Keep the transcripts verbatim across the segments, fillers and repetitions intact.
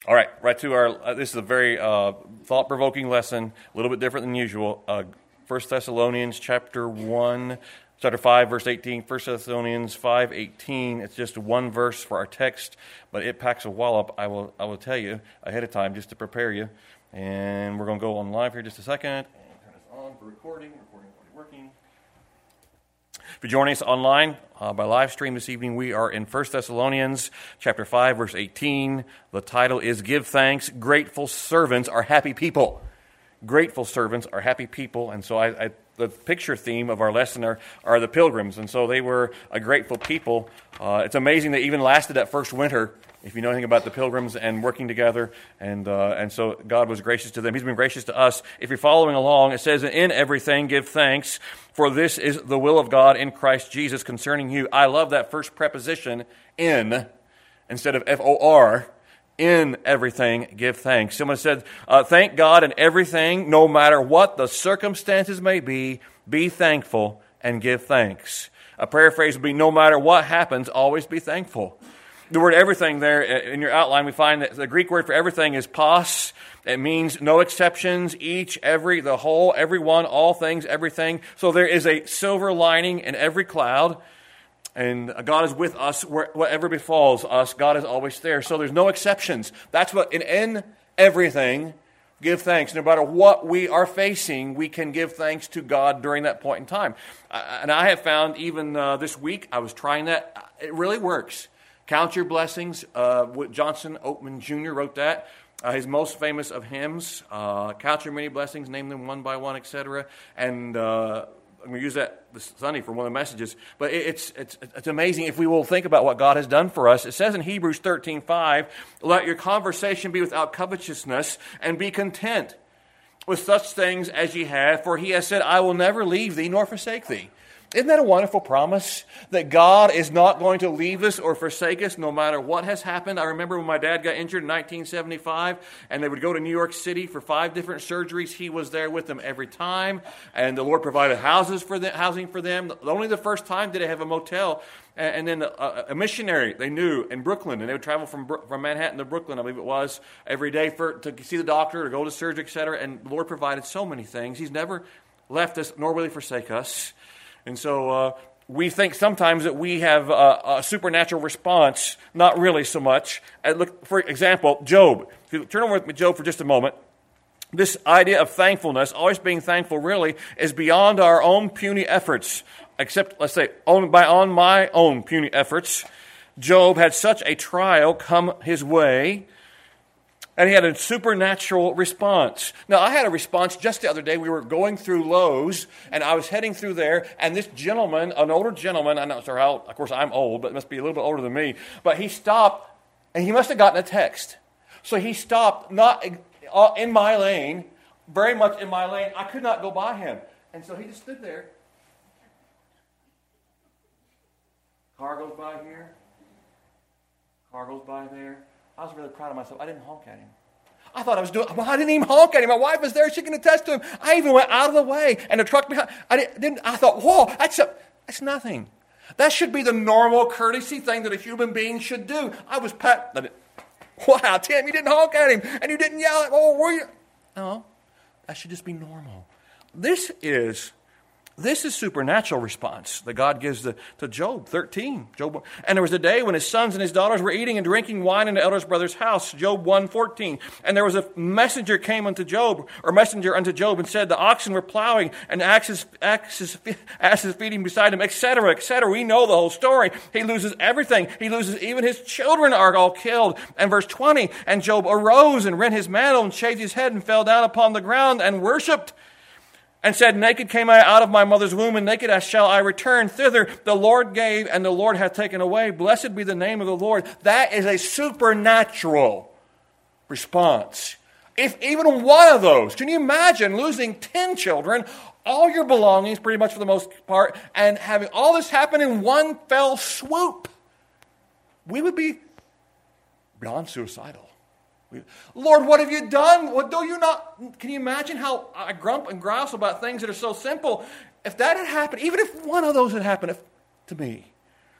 All right, right to our, uh, this is a very uh, thought-provoking lesson, a little bit different than usual. Uh, First Thessalonians chapter one, chapter five, verse eighteen. First Thessalonians five eighteen. It's just one verse for our text, but it packs a wallop, I will I will tell you ahead of time just to prepare you. And we're going to go on live here just a second. And turn this on for recording. Recording already working. If you're joining us online uh, by live stream this evening, we are in First Thessalonians chapter five, verse eighteen. The title is Give Thanks, Grateful Servants Are Happy People. Grateful servants are happy people. And so I, I, the picture theme of our lesson are, are the pilgrims. And so they were a grateful people. Uh, it's amazing they even lasted that first winter, if you know anything about the pilgrims and working together. And uh, and so God was gracious to them. He's been gracious to us. If you're following along, it says, in everything give thanks, for this is the will of God in Christ Jesus concerning you. I love that first preposition, in, instead of F O R. In everything, give thanks. Someone said, uh, thank God in everything, no matter what the circumstances may be, be thankful and give thanks. A paraphrase would be, no matter what happens, always be thankful. The word everything there in your outline, we find that the Greek word for everything is pas. It means no exceptions, each, every, the whole, everyone, all things, everything. So there is a silver lining in every cloud. And God is with us whatever befalls us. God is always there. So there's no exceptions. That's what, in, in everything, give thanks. No matter what we are facing, we can give thanks to God during that point in time. And I have found even uh, this week, I was trying that. It really works. Count Your Blessings. Uh, Johnson Oatman Junior wrote that. Uh, his most famous of hymns. Uh, Count your many blessings, name them one by one, et cetera. And uh, I'm going to use that this Sunday for one of the messages. But it, it's, it's it's amazing if we will think about what God has done for us. It says in Hebrews thirteen five, let your conversation be without covetousness, and be content with such things as ye have. For he has said, I will never leave thee nor forsake thee. Isn't that a wonderful promise? That God is not going to leave us or forsake us no matter what has happened. I remember when my dad got injured in nineteen seventy-five and they would go to New York City for five different surgeries. He was there with them every time. And the Lord provided houses for them, housing for them. Only the first time did they have a motel. And then a, a missionary they knew in Brooklyn. And they would travel from from Manhattan to Brooklyn, I believe it was, every day for to see the doctor or go to surgery, et cetera. And the Lord provided so many things. He's never left us, nor will he forsake us. And so uh, we think sometimes that we have a, a supernatural response, not really so much. And look, for example, Job. If you turn over with me, Job, for just a moment. This idea of thankfulness, always being thankful, really, is beyond our own puny efforts. Except, let's say, on, by on my own puny efforts. Job had such a trial come his way, and he had a supernatural response. Now, I had a response just the other day. We were going through Lowe's, and I was heading through there, and this gentleman, an older gentleman, I'm not sure how, of course, I'm old, but must be a little bit older than me, but he stopped, and he must have gotten a text. So he stopped, not in my lane, very much in my lane. I could not go by him. And so he just stood there. Car goes by here. Car goes by there. I was really proud of myself. I didn't honk at him. I thought I was doing, well, I didn't even honk at him. My wife was there. She can attest to him. I even went out of the way. And the truck behind, I didn't, I thought, whoa, that's, a, that's nothing. That should be the normal courtesy thing that a human being should do. I was pat. Wow, Tim, you didn't honk at him. And you didn't yell at, oh, were you? No, that should just be normal. This is This is supernatural response that God gives to, to Job thirteen. Job, and there was a day when his sons and his daughters were eating and drinking wine in the eldest brother's house. Job one fourteen. And there was a messenger came unto Job, or messenger unto Job, and said, the oxen were plowing and asses, asses, asses feeding beside him, et cetera, et cetera. We know the whole story. He loses everything. He loses even his children are all killed. And verse twenty, and Job arose and rent his mantle and shaved his head and fell down upon the ground and worshipped. And said, naked came I out of my mother's womb, and naked shall I return thither. The Lord gave, and the Lord hath taken away. Blessed be the name of the Lord. That is a supernatural response. If even one of those, can you imagine losing ten children, all your belongings, pretty much for the most part, and having all this happen in one fell swoop? We would be beyond suicidal. Lord, what have you done? What do you not? Can you imagine how I grump and grouse about things that are so simple? If that had happened, even if one of those had happened if, to me,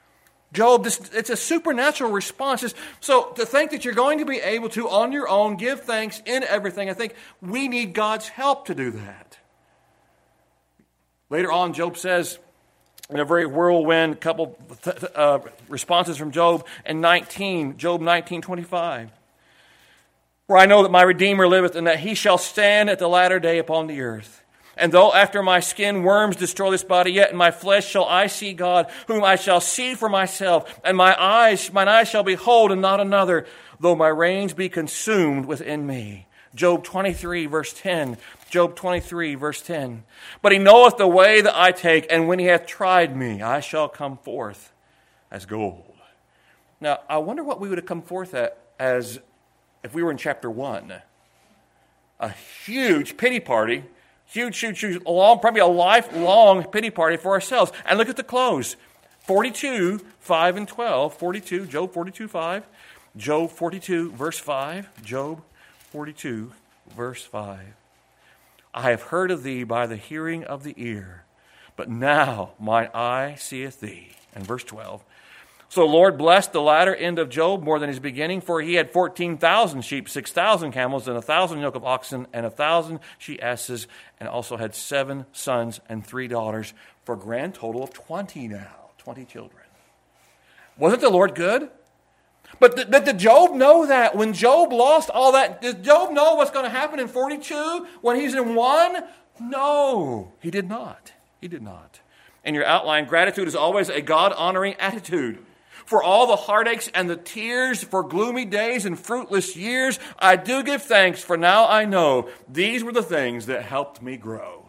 Job, this, it's a supernatural response. It's, so to think that you're going to be able to, on your own, give thanks in everything, I think we need God's help to do that. Later on, Job says, in a very whirlwind couple uh, responses from Job in nineteen, Job nineteen twenty-five, where I know that my Redeemer liveth, and that he shall stand at the latter day upon the earth. And though after my skin worms destroy this body, yet in my flesh shall I see God, whom I shall see for myself, and my eyes, mine eyes shall behold, and not another, though my reins be consumed within me. Job twenty-three, verse ten. Job twenty-three, verse ten. But he knoweth the way that I take, and when he hath tried me, I shall come forth as gold. Now, I wonder what we would have come forth at as if we were in chapter one. A huge pity party. Huge, huge, huge, long, probably a lifelong pity party for ourselves. And look at the close. forty-two, five and twelve. forty-two, Job forty-two, five. Job forty-two, verse five. Job forty-two, verse five. I have heard of thee by the hearing of the ear, but now mine eye seeth thee. And verse twelve. So the Lord blessed the latter end of Job more than his beginning, for he had fourteen thousand sheep, six thousand camels, and a thousand yoke of oxen, and a thousand she-asses, and also had seven sons and three daughters, for a grand total of twenty now, twenty children. Wasn't the Lord good? But, th- but did Job know that? When Job lost all that, did Job know what's going to happen in forty-two when he's in one? No, he did not. He did not. In your outline, gratitude is always a God-honoring attitude. For all the heartaches and the tears, for gloomy days and fruitless years, I do give thanks, for now I know these were the things that helped me grow.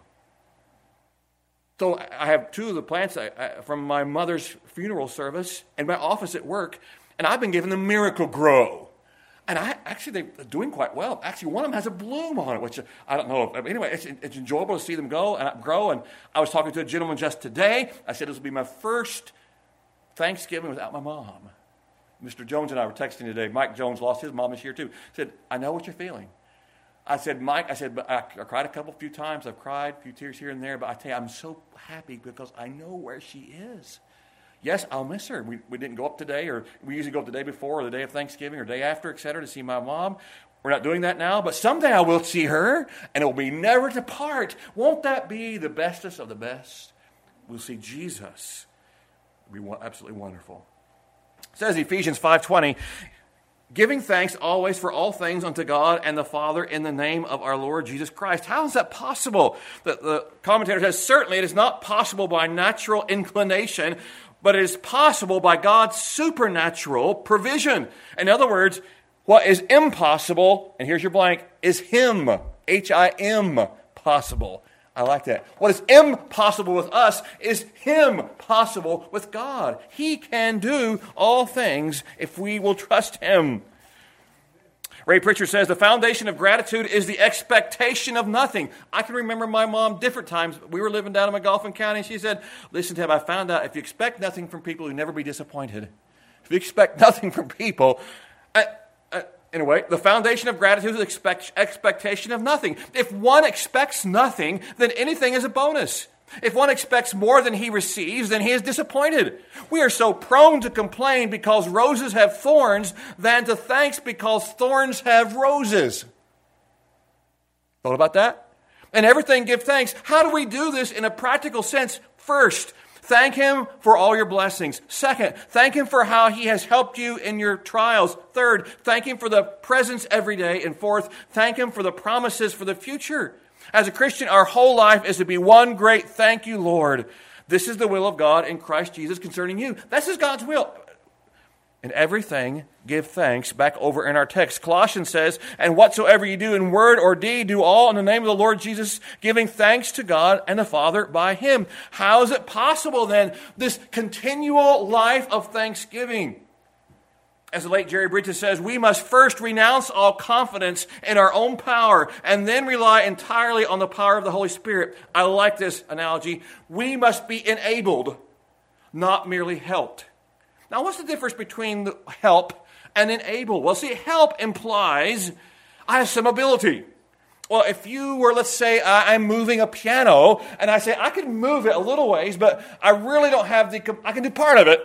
So I have two of the plants from my mother's funeral service in my office at work, and I've been given the Miracle Grow. And I actually, they're doing quite well. Actually, one of them has a bloom on it, which I don't know. If, anyway, it's, it's enjoyable to see them go and grow. And I was talking to a gentleman just today. I said this will be my first Thanksgiving without my mom. Mister Jones and I were texting today. Mike Jones lost his mom this year too. Said, I know what you're feeling. I said, Mike, I said, but I, I cried a couple few times. I've cried a few tears here and there. But I tell you, I'm so happy because I know where she is. Yes, I'll miss her. We, we didn't go up today, or we usually go up the day before or the day of Thanksgiving or day after, et cetera, to see my mom. We're not doing that now, but someday I will see her, and it will be never to part. Won't that be the bestest of the best? We'll see Jesus. It'll be absolutely wonderful. It says Ephesians five twenty, giving thanks always for all things unto God and the Father in the name of our Lord Jesus Christ. How is that possible? The, the commentator says, certainly it is not possible by natural inclination, but it is possible by God's supernatural provision. In other words, what is impossible, and here's your blank, is Him, H I M, possible. I like that. What is impossible with us is Him possible with God. He can do all things if we will trust Him. Ray Pritchard says, the foundation of gratitude is the expectation of nothing. I can remember my mom different times. We were living down in McGoffin County, and she said, listen, Tab, I found out if you expect nothing from people, you'll never be disappointed. If you expect nothing from people, I, I, anyway, the foundation of gratitude is expect, expectation of nothing. If one expects nothing, then anything is a bonus. If one expects more than he receives, then he is disappointed. We are so prone to complain because roses have thorns than to thanks because thorns have roses. Thought about that? And everything give thanks. How do we do this in a practical sense? First, thank Him for all your blessings. Second, thank Him for how He has helped you in your trials. Third, thank Him for the presence every day. And fourth, thank Him for the promises for the future. As a Christian, our whole life is to be one great thank you, Lord. This is the will of God in Christ Jesus concerning you. This is God's will. In everything, give thanks. Back over in our text, Colossians says, and whatsoever you do in word or deed, do all in the name of the Lord Jesus, giving thanks to God and the Father by Him. How is it possible then, this continual life of thanksgiving? As the late Jerry Bridges says, we must first renounce all confidence in our own power and then rely entirely on the power of the Holy Spirit. I like this analogy. We must be enabled, not merely helped. Now, what's the difference between the help and enable? Well, see, help implies I have some ability. Well, if you were, let's say, uh, I'm moving a piano, and I say, I can move it a little ways, but I really don't have the, I can do part of it,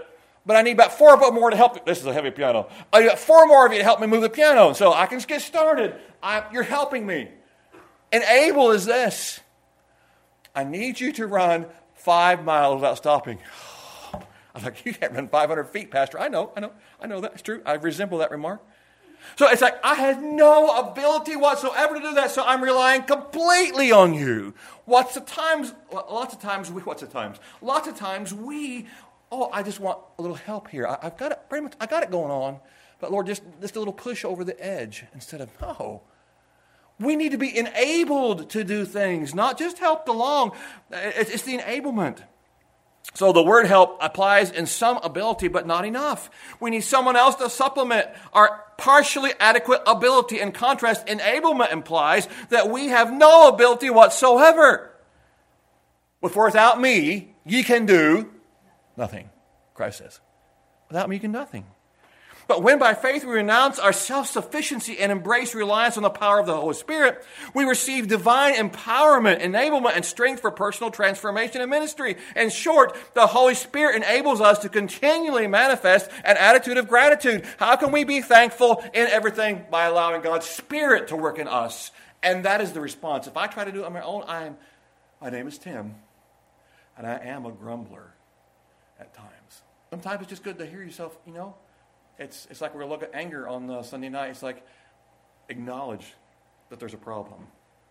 but I need about four more to help. This is a heavy piano. I need about four more of you to help me move the piano so I can get started. I, you're helping me. And able is this. I need you to run five miles without stopping. I'm like, you can't run five hundred feet, Pastor. I know, I know, I know that's true. I resemble that remark. So it's like, I had no ability whatsoever to do that, so I'm relying completely on you. What's the times, lots of times, we, what's the times? Lots of times we, oh, I just want a little help here. I, I've got it, pretty much, I got it going on, but Lord, just, just a little push over the edge instead of, no. We need to be enabled to do things, not just helped along. It's, it's the enablement. So the word help applies in some ability, but not enough. We need someone else to supplement our partially adequate ability. In contrast, enablement implies that we have no ability whatsoever. For without me, ye can do nothing, Christ says. Without me, you can do nothing. But when by faith we renounce our self-sufficiency and embrace reliance on the power of the Holy Spirit, we receive divine empowerment, enablement, and strength for personal transformation and ministry. In short, the Holy Spirit enables us to continually manifest an attitude of gratitude. How can we be thankful in everything? By allowing God's Spirit to work in us. And that is the response. If I try to do it on my own, I am, my name is Tim, and I am a grumbler at times. Sometimes it's just good to hear yourself, you know, It's it's like we're looking at anger on uh, Sunday night. It's like, acknowledge that there's a problem.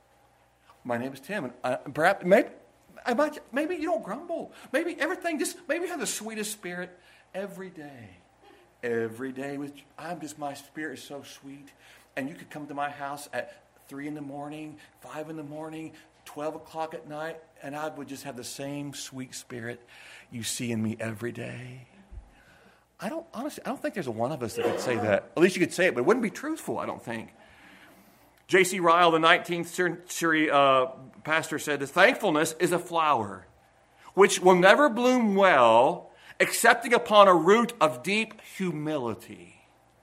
My name is Tim, and I, perhaps maybe I might, maybe you don't grumble. Maybe everything just maybe you have the sweetest spirit every day, every day. With I'm just my spirit is so sweet, and you could come to my house at three in the morning, five in the morning, twelve o'clock at night, and I would just have the same sweet spirit you see in me every day. I don't, honestly, I don't think there's a one of us that could say that. At least you could say it, but it wouldn't be truthful, I don't think. J C Ryle, the nineteenth century uh, pastor, said, thankfulness is a flower which will never bloom well excepting upon a root of deep humility.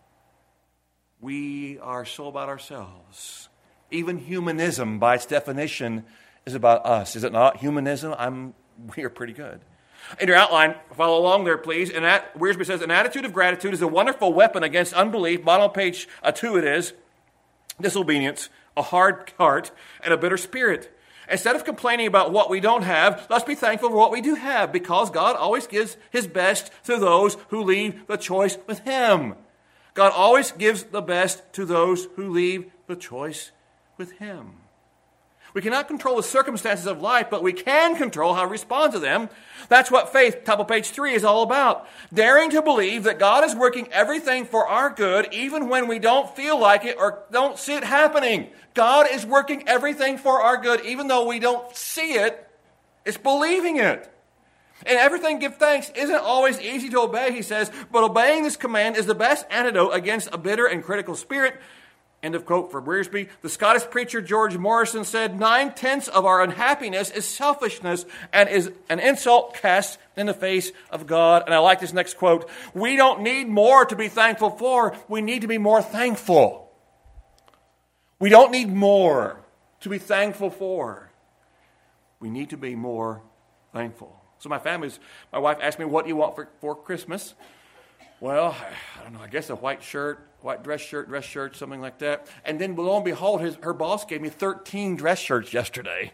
We are so about ourselves. Even humanism, by its definition, is about us. Is it not? Humanism, I'm, we are pretty good. In your outline, follow along there, please. And that, Wiersbe says, an attitude of gratitude is a wonderful weapon against unbelief. Bottom of page uh, two it is. Disobedience, a hard heart, and a bitter spirit. Instead of complaining about what we don't have, let's be thankful for what we do have, because God always gives His best to those who leave the choice with Him. God always gives the best to those who leave the choice with Him. We cannot control the circumstances of life, but we can control how we respond to them. That's what faith, top of page three, is all about. Daring to believe that God is working everything for our good, even when we don't feel like it or don't see it happening. God is working everything for our good, even though we don't see it. It's believing it. And everything give thanks isn't always easy to obey, he says, but obeying this command is the best antidote against a bitter and critical spirit. End of quote for Wiersbe. The Scottish preacher George Morrison said, nine-tenths of our unhappiness is selfishness and is an insult cast in the face of God. And I like this next quote. We don't need more to be thankful for. We need to be more thankful. We don't need more to be thankful for. We need to be more thankful. So my family's, my wife asked me, what do you want for, for Christmas? Well, I don't know, I guess a white shirt, white dress shirt, dress shirt, something like that. And then lo and behold, his, her boss gave me thirteen dress shirts yesterday.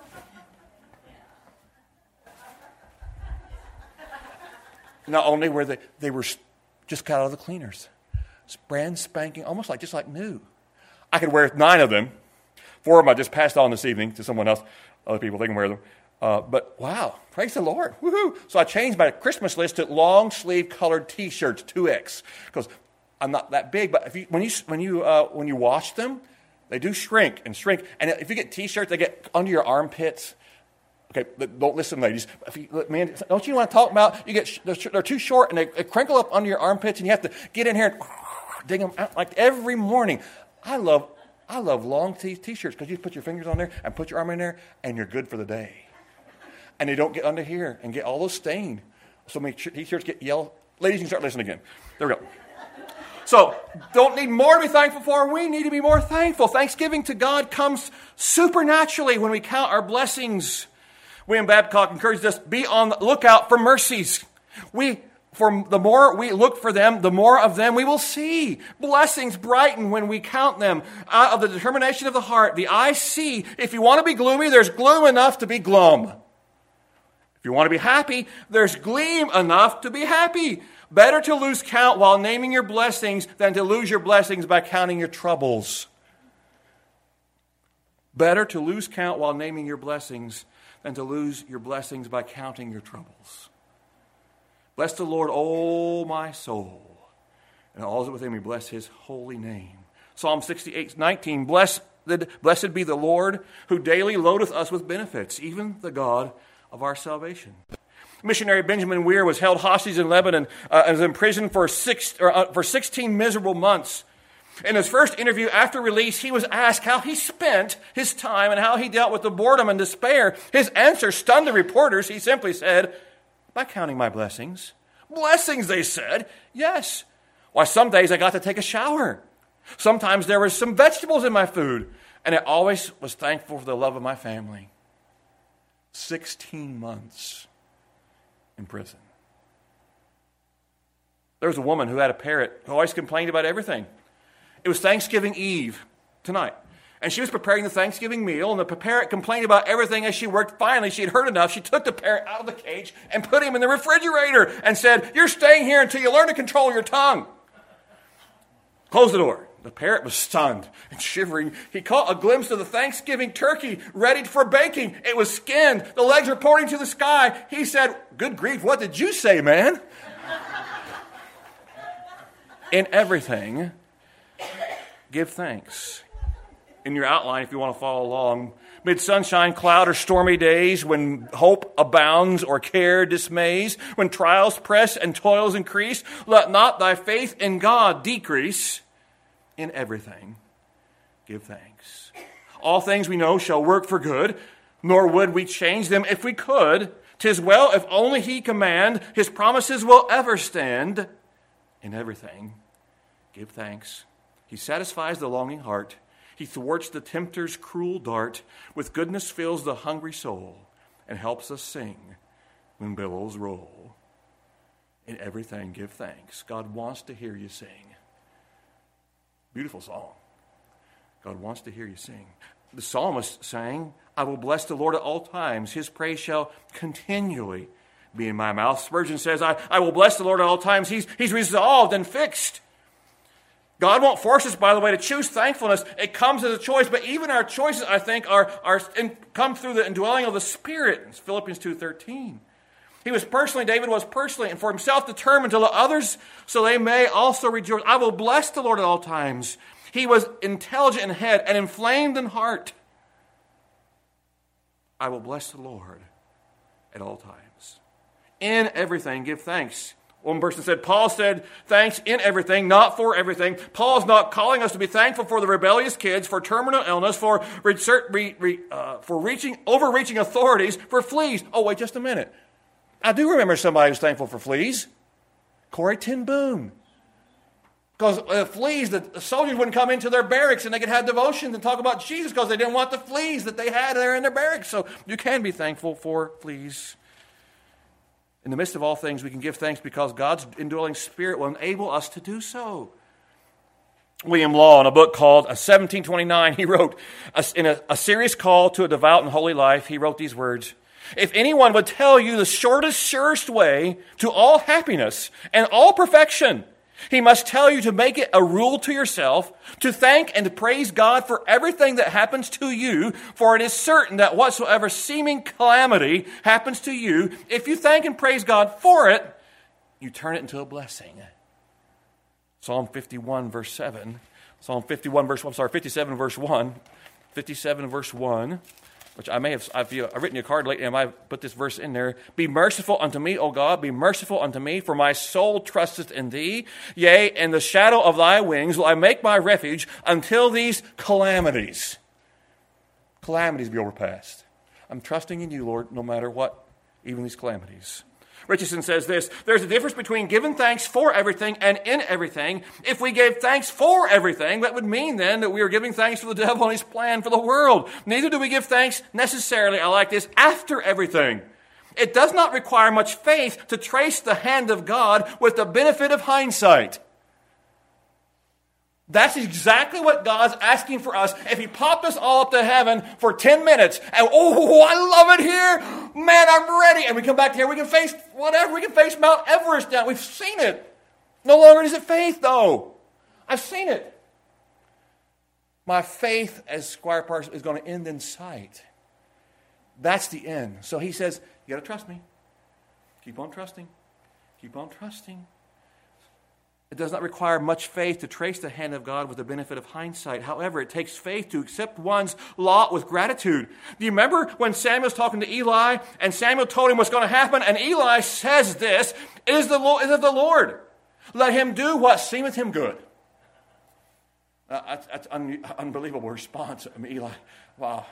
Not only were they, they were just got out of the cleaners. Brand spanking, almost like, just like new. I could wear nine of them. Four of them I just passed on this evening to someone else. Other people, they can wear them. Uh, but wow, praise the Lord. Woohoo. So I changed my Christmas list to long sleeve colored T-shirts, two X, because I'm not that big. But if you, when you when you uh, when you wash them, they do shrink and shrink. And if you get T-shirts, they get under your armpits. Okay, don't listen, ladies. If you, man, don't you want to talk about? You get they're too short and they, they crinkle up under your armpits, and you have to get in here and dig them out like every morning. I love I love long t- T-shirts because you put your fingers on there and put your arm in there, and you're good for the day. And they don't get under here and get all those stained. So many T-shirts get yellow. Ladies, you can start listening again. There we go. So, don't need more to be thankful for. We need to be more thankful. Thanksgiving to God comes supernaturally when we count our blessings. William Babcock encouraged us, be on the lookout for mercies. We For the more we look for them, the more of them we will see. Blessings brighten when we count them. Out of the determination of the heart, the eyes see. If you want to be gloomy, there's gloom enough to be glum. If you want to be happy, there's gleam enough to be happy. Better to lose count while naming your blessings than to lose your blessings by counting your troubles. Better to lose count while naming your blessings than to lose your blessings by counting your troubles. Bless the Lord, O my soul, and all that within me, bless his holy name. Psalm sixty-eight nineteen, blessed, blessed be the Lord, who daily loadeth us with benefits, even the God of our salvation. Missionary Benjamin Weir was held hostage in Lebanon uh, and was imprisoned for, six, or, uh, for sixteen miserable months. In his first interview after release, he was asked how he spent his time and how he dealt with the boredom and despair. His answer stunned the reporters. He simply said, by counting my blessings. Blessings, they said. Yes. Why, some days I got to take a shower. Sometimes there was some vegetables in my food. And I always was thankful for the love of my family. Sixteen months in prison. There was a woman who had a parrot who always complained about everything. It was Thanksgiving Eve tonight. And she was preparing the Thanksgiving meal, and the parrot complained about everything as she worked. Finally, she had heard enough. She took the parrot out of the cage and put him in the refrigerator and said, you're staying here until you learn to control your tongue. Close the door. The parrot was stunned and shivering. He caught a glimpse of the Thanksgiving turkey ready for baking. It was skinned. The legs were pointing to the sky. He said, good grief, what did you say, man? In everything, give thanks. In your outline, if you want to follow along, mid sunshine, cloud, or stormy days, when hope abounds or care dismays, when trials press and toils increase, let not thy faith in God decrease. In everything, give thanks. All things we know shall work for good, nor would we change them if we could. 'Tis well if only he command, his promises will ever stand. In everything, give thanks. He satisfies the longing heart. He thwarts the tempter's cruel dart. With goodness fills the hungry soul and helps us sing when billows roll. In everything, give thanks. God wants to hear you sing. Beautiful song. God wants to hear you sing. The psalmist sang, I will bless the Lord at all times. His praise shall continually be in my mouth. Spurgeon says, I, I will bless the Lord at all times. He's, he's resolved and fixed. God won't force us, by the way, to choose thankfulness. It comes as a choice, but even our choices, I think, are, are in, come through the indwelling of the Spirit. It's Philippians two thirteen. He was personally, David was personally, and for himself determined to let others so they may also rejoice. I will bless the Lord at all times. He was intelligent in head and inflamed in heart. I will bless the Lord at all times. In everything, give thanks. One person said, Paul said, thanks in everything, not for everything. Paul's not calling us to be thankful for the rebellious kids, for terminal illness, for research, re, re, uh, for reaching, overreaching authorities, for fleas. Oh, wait just a minute. I do remember somebody who's thankful for fleas. Corrie ten Boom. Because uh, fleas, the, the soldiers wouldn't come into their barracks and they could have devotions and talk about Jesus because they didn't want the fleas that they had there in their barracks. So you can be thankful for fleas. In the midst of all things, we can give thanks because God's indwelling Spirit will enable us to do so. William Law, in a book called seventeen twenty-nine, he wrote, in a, a serious call to a devout and holy life, he wrote these words, if anyone would tell you the shortest, surest way to all happiness and all perfection, he must tell you to make it a rule to yourself, to thank and to praise God for everything that happens to you, for it is certain that whatsoever seeming calamity happens to you, if you thank and praise God for it, you turn it into a blessing. Psalm fifty-one, verse seven. Psalm fifty-one, verse one. I'm sorry, fifty-seven, verse one. fifty-seven, verse one. Which I may have, I've, I've written you a card lately, and I might put this verse in there. Be merciful unto me, O God, be merciful unto me, for my soul trusteth in thee. Yea, in the shadow of thy wings will I make my refuge until these calamities, calamities be overpassed. I'm trusting in you, Lord, no matter what, even these calamities. Richardson says this, there's a difference between giving thanks for everything and in everything. If we gave thanks for everything, that would mean then that we are giving thanks for the devil and his plan for the world. Neither do we give thanks necessarily, I like this, after everything. It does not require much faith to trace the hand of God with the benefit of hindsight. That's exactly what God's asking for us. If he popped us all up to heaven for ten minutes, and oh, I love it here, man, I'm ready. And we come back here, we can face whatever, we can face Mount Everest down. We've seen it. No longer is it faith, though. I've seen it. My faith, as Squire Parks, is going to end in sight. That's the end. So he says, you got to trust me. Keep on trusting. Keep on trusting. It does not require much faith to trace the hand of God with the benefit of hindsight. However, it takes faith to accept one's lot with gratitude. Do you remember when Samuel's talking to Eli, and Samuel told him what's going to happen, and Eli says this, it is the Lord, it is of the Lord. Let him do what seemeth him good. Uh, that's that's an unbelievable response. I mean, Eli, wow.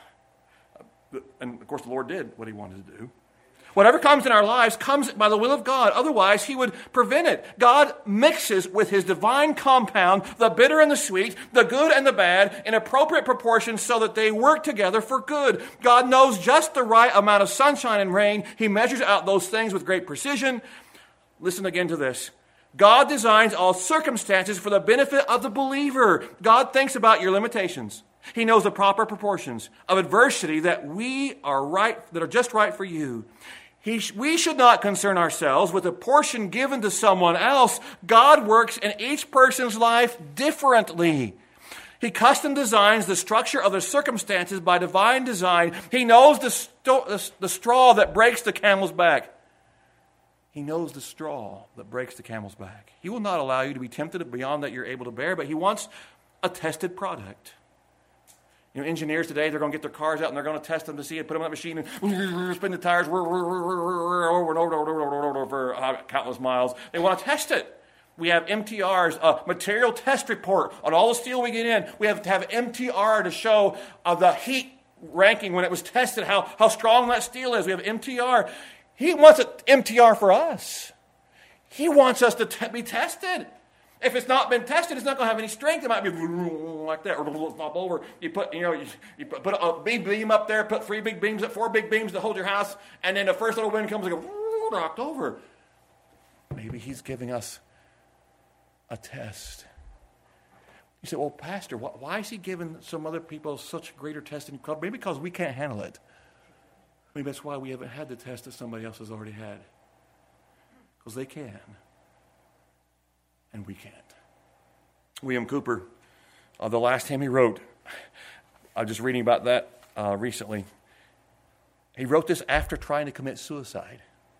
And of course, the Lord did what he wanted to do. Whatever comes in our lives comes by the will of God. Otherwise, he would prevent it. God mixes with his divine compound the bitter and the sweet, the good and the bad, in appropriate proportions so that they work together for good. God knows just the right amount of sunshine and rain. He measures out those things with great precision. Listen again to this. God designs all circumstances for the benefit of the believer. God thinks about your limitations. He knows the proper proportions of adversity that we are right, that are just right for you. He sh- we should not concern ourselves with a portion given to someone else. God works in each person's life differently. He custom designs the structure of the circumstances by divine design. He knows the, sto- the, the straw that breaks the camel's back. He knows the straw that breaks the camel's back. He will not allow you to be tempted beyond that you're able to bear, but he wants a tested product. You know, engineers today, they're going to get their cars out and they're going to test them to see it, put them in a machine and spin the tires over and over and over for countless miles. They want to test it. We have M T Rs, a material test report on all the steel we get in. We have to have M T R to show uh, the heat ranking when it was tested, how, how strong that steel is. We have M T R. He wants an M T R for us. He wants us to te- be tested. If it's not been tested, it's not going to have any strength. It might be like that, or flop over. You put, you know, you, you put a big beam up there, put three big beams, four big beams to hold your house, and then the first little wind comes and goes knocked over. Maybe he's giving us a test. You say, well, Pastor, why is he giving some other people such greater testing? Maybe because we can't handle it. Maybe that's why we haven't had the test that somebody else has already had. Because they can. And we can't. William Cooper, uh, the last hymn he wrote, I was just reading about that uh, recently. He wrote this after trying to commit suicide.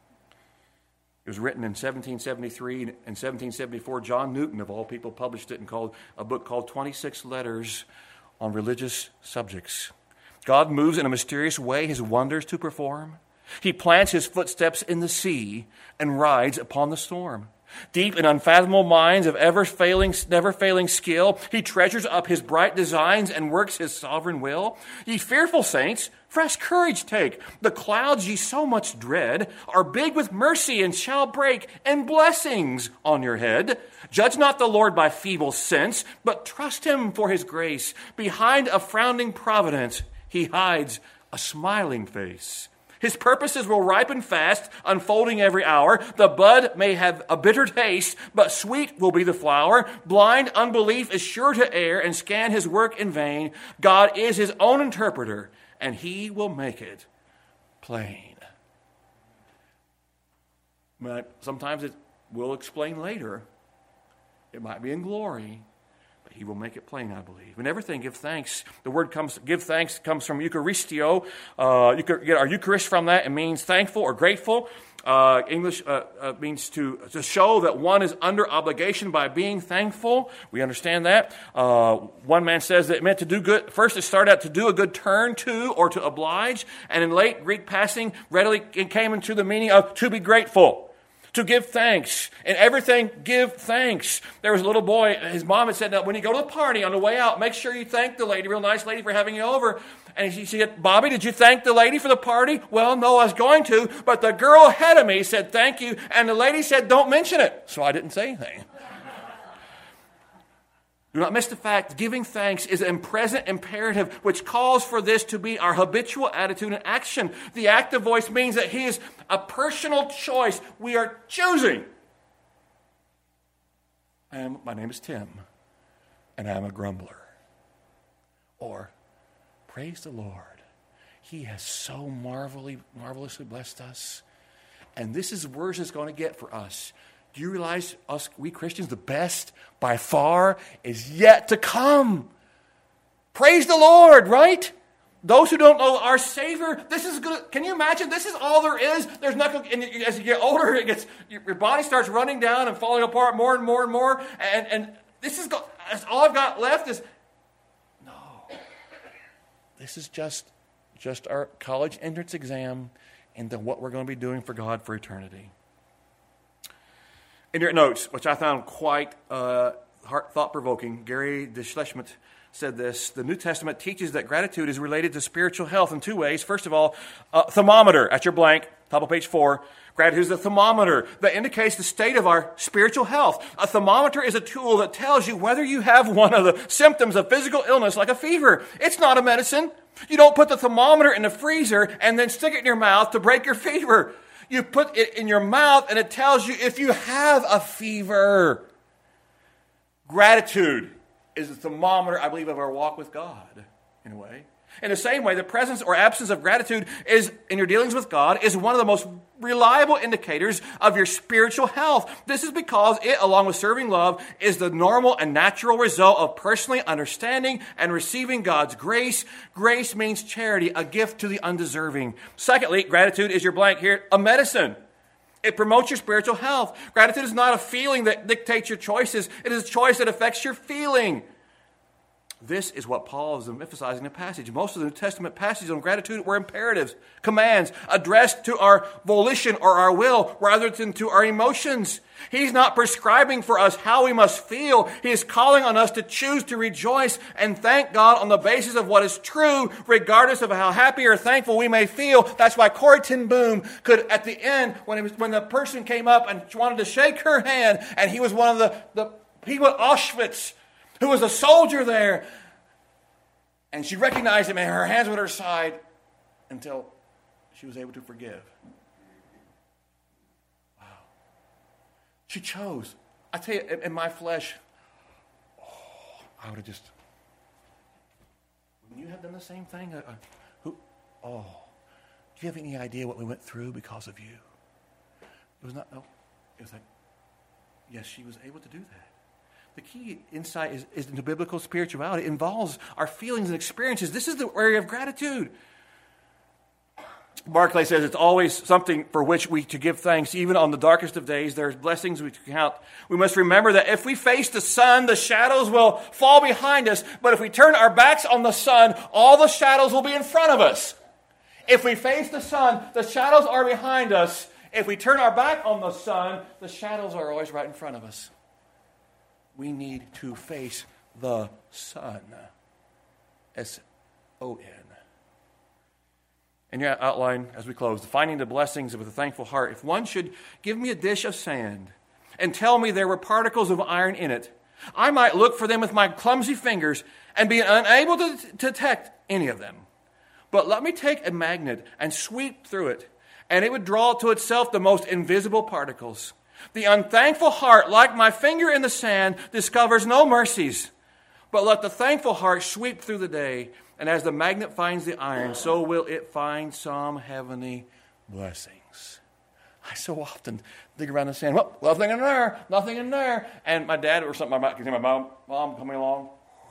It was written in seventeen seventy-three. In seventeen seventy-four, John Newton, of all people, published it and called a book called twenty-six Letters on Religious Subjects. God moves in a mysterious way his wonders to perform. He plants his footsteps in the sea and rides upon the storm. Deep in unfathomable minds of ever-failing, never-failing skill, he treasures up his bright designs and works his sovereign will. Ye fearful saints, fresh courage take. The clouds ye so much dread are big with mercy and shall break, and blessings on your head. Judge not the Lord by feeble sense, but trust him for his grace. Behind a frowning providence, he hides a smiling face. His purposes will ripen fast, unfolding every hour. The bud may have a bitter taste, but sweet will be the flower. Blind unbelief is sure to err and scan his work in vain. God is his own interpreter, and he will make it plain. But sometimes it will explain later. It might be in glory. He will make it plain, I believe. In everything, give thanks. The word comes, give thanks comes from Eucharistio. Uh, you could get our Eucharist from that. It means thankful or grateful. Uh, English uh, uh, means to, to show that one is under obligation by being thankful. We understand that. Uh, one man says that it meant to do good. First, it started out to do a good turn to or to oblige. And in late Greek passing, readily it came into the meaning of to be grateful. To give thanks. In everything, give thanks. There was a little boy, his mom had said, that when you go to the party on the way out, make sure you thank the lady, real nice lady, for having you over. And she said, Bobby, did you thank the lady for the party? Well, no, I was going to, but the girl ahead of me said thank you, and the lady said don't mention it. So I didn't say anything. Do not miss the fact, giving thanks is a present imperative which calls for this to be our habitual attitude and action. The active voice means that he is a personal choice. We are choosing. I am, my name is Tim, and I am a grumbler. Or, praise the Lord. He has so marvelously, marvelously blessed us. And this is worse it's going to get for us. Do you realize us, we Christians, the best by far is yet to come? Praise the Lord, right? Those who don't know our Savior, this is good. Can you imagine? This is all there is. There's nothing. And as you get older, it gets your body starts running down and falling apart more and more and more. And and this is all I've got left is no. This is just just our college entrance exam into what we're going to be doing for God for eternity. In your notes, which I found quite uh, thought-provoking, Gary de Schlesmet said this: the New Testament teaches that gratitude is related to spiritual health in two ways. First of all, a thermometer at your blank, top of page four. Gratitude is a thermometer that indicates the state of our spiritual health. A thermometer is a tool that tells you whether you have one of the symptoms of physical illness like a fever. It's not a medicine. You don't put the thermometer in the freezer and then stick it in your mouth to break your fever. You put it in your mouth and it tells you if you have a fever. Gratitude is the thermometer, I believe, of our walk with God, in a way. In the same way, the presence or absence of gratitude is, in your dealings with God, is one of the most reliable indicators of your spiritual health. This is because it, along with serving love, is the normal and natural result of personally understanding and receiving God's grace. Grace means charity, a gift to the undeserving. Secondly, gratitude is your blank here, a medicine. It promotes your spiritual health. Gratitude is not a feeling that dictates your choices. It is a choice that affects your feeling. This is what Paul is emphasizing in the passage. Most of the New Testament passages on gratitude were imperatives, commands, addressed to our volition or our will rather than to our emotions. He's not prescribing for us how we must feel. He is calling on us to choose to rejoice and thank God on the basis of what is true, regardless of how happy or thankful we may feel. That's why Corrie ten Boom could, at the end, when it was, when the person came up and wanted to shake her hand, and he was one of the, the people at Auschwitz, who was a soldier there. And she recognized him, and her hands were at her side until she was able to forgive. Wow. She chose. I tell you, in my flesh, oh, I would have just... When you have done the same thing, uh, who? Oh, do you have any idea what we went through because of you? It was not, no. It was like, yes, she was able to do that. The key insight is, is into biblical spirituality. It involves our feelings and experiences. This is the area of gratitude. Barclay says it's always something for which we to give thanks. Even on the darkest of days, there's blessings we count. We must remember that if we face the sun, the shadows will fall behind us. But if we turn our backs on the sun, all the shadows will be in front of us. If we face the sun, the shadows are behind us. If we turn our back on the sun, the shadows are always right in front of us. We need to face the sun. S O N. In your outline, as we close, finding the blessings with a thankful heart. If one should give me a dish of sand and tell me there were particles of iron in it, I might look for them with my clumsy fingers and be unable to detect any of them. But let me take a magnet and sweep through it, and it would draw to itself the most invisible particles. The unthankful heart, like my finger in the sand, discovers no mercies. But let the thankful heart sweep through the day, and as the magnet finds the iron, so will it find some heavenly blessings. I so often dig around the sand. Well, nothing in there, nothing in there. And my dad or something, I can hear my mom, mom coming along.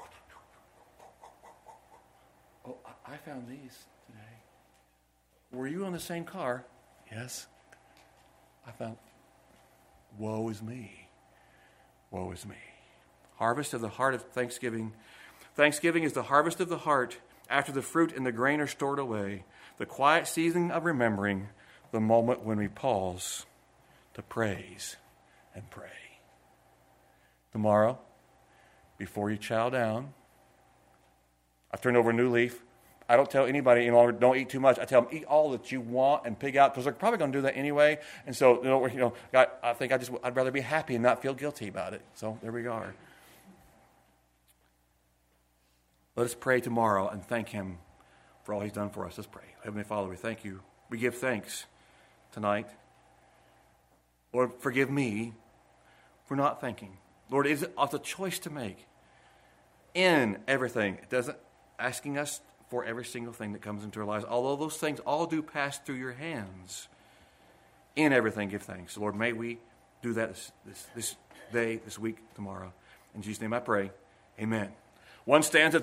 Oh, I found these today. Were you on the same car? Yes. I found... Woe is me. Woe is me. Harvest of the heart of thanksgiving. Thanksgiving is the harvest of the heart after the fruit and the grain are stored away. The quiet season of remembering the moment when we pause to praise and pray. Tomorrow, before you chow down, I've turned over a new leaf. I don't tell anybody any longer, don't eat too much. I tell them, eat all that you want and pig out, because they're probably going to do that anyway. And so, you know, you know I, I think I just, I'd rather be happy and not feel guilty about it. So there we are. Let us pray tomorrow and thank him for all he's done for us. Let's pray. Heavenly Father, we thank you. We give thanks tonight. Lord, forgive me for not thanking. Lord, it's a choice to make in everything. It doesn't asking us for every single thing that comes into our lives. Although those things all do pass through your hands, in everything give thanks. Lord, may we do that this, this, this day, this week, tomorrow. In Jesus' name I pray. Amen. One stanza